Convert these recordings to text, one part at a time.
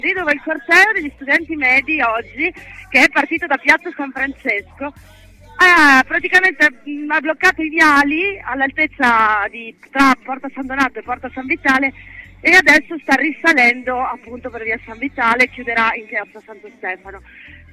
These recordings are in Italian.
Dove il corteo degli studenti medi oggi, che è partito da Piazza San Francesco, praticamente ha bloccato i viali all'altezza tra Porta San Donato e Porta San Vitale e adesso sta risalendo appunto per via San Vitale e chiuderà in Piazza Santo Stefano.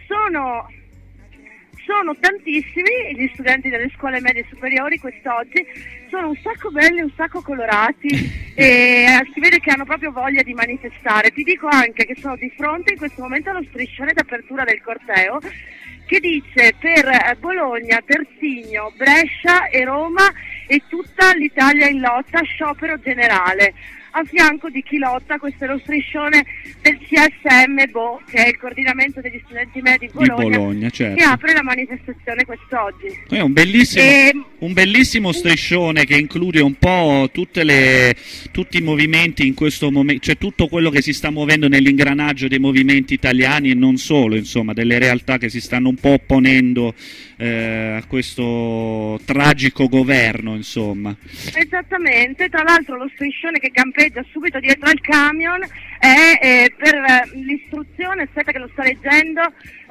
Sono tantissimi gli studenti delle scuole medie superiori quest'oggi, sono un sacco belli, un sacco colorati e si vede che hanno proprio voglia di manifestare. Ti dico anche che sono di fronte in questo momento allo striscione d'apertura del corteo che dice per Bologna, Terzigno, Brescia e Roma e tutta l'Italia in lotta, sciopero generale. A fianco di chi lotta, questo è lo striscione del CSM che è il coordinamento degli studenti medi di Bologna, certo, che apre la manifestazione quest'oggi. È un bellissimo striscione che include un po' tutti i movimenti in questo momento, cioè tutto quello che si sta muovendo nell'ingranaggio dei movimenti italiani e non solo, insomma, delle realtà che si stanno un po' opponendo a questo tragico governo, insomma. Esattamente, tra l'altro lo striscione che campeggia subito dietro al camion è per l'istruzione, aspetta che lo sto leggendo,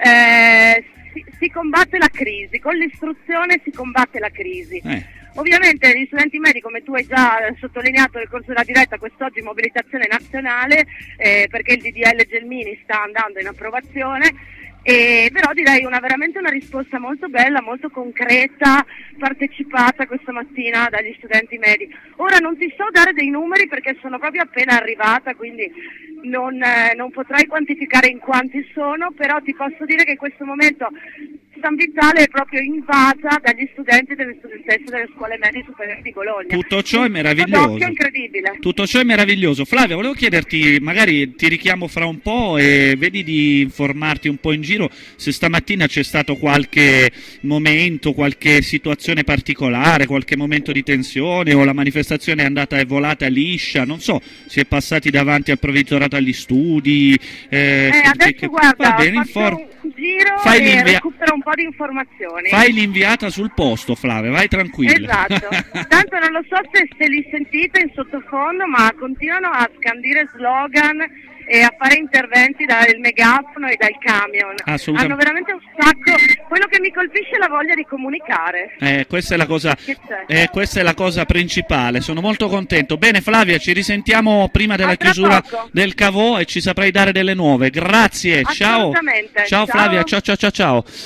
si combatte la crisi, con l'istruzione si combatte la crisi. Ovviamente gli studenti medi, come tu hai già sottolineato nel corso della diretta, quest'oggi mobilitazione nazionale perché il DDL Gelmini sta andando in approvazione. Però direi veramente una risposta molto bella, molto concreta, partecipata questa mattina dagli studenti medi. Ora non ti so dare dei numeri perché sono proprio appena arrivata, quindi non potrai quantificare in quanti sono, però ti posso dire che in questo momento San Vitale è proprio invasa dagli studenti e delle studentesse delle scuole medie superiori di Bologna. Tutto ciò è meraviglioso. È incredibile. Tutto ciò è meraviglioso. Flavia, volevo chiederti, magari ti richiamo fra un po' e vedi di informarti un po' in giro se stamattina c'è stato qualche momento, qualche situazione particolare, qualche momento di tensione o la manifestazione è volata liscia, non so, si è passati davanti al provveditorato agli studi. Adesso guarda, va bene, faccio un giro e recupero un po' di informazioni. Fai l'inviata sul posto, Flavia, vai tranquilla. Esatto. Tanto non lo so se li sentite in sottofondo, ma continuano a scandire slogan e a fare interventi dal megafono e dal camion. Hanno veramente un sacco. Quello che mi colpisce è la voglia di comunicare. Questa è la cosa principale. Sono molto contento. Bene, Flavia, ci risentiamo prima della chiusura del Cavò e ci saprai dare delle nuove. Grazie, ciao. Ciao Flavia, ciao.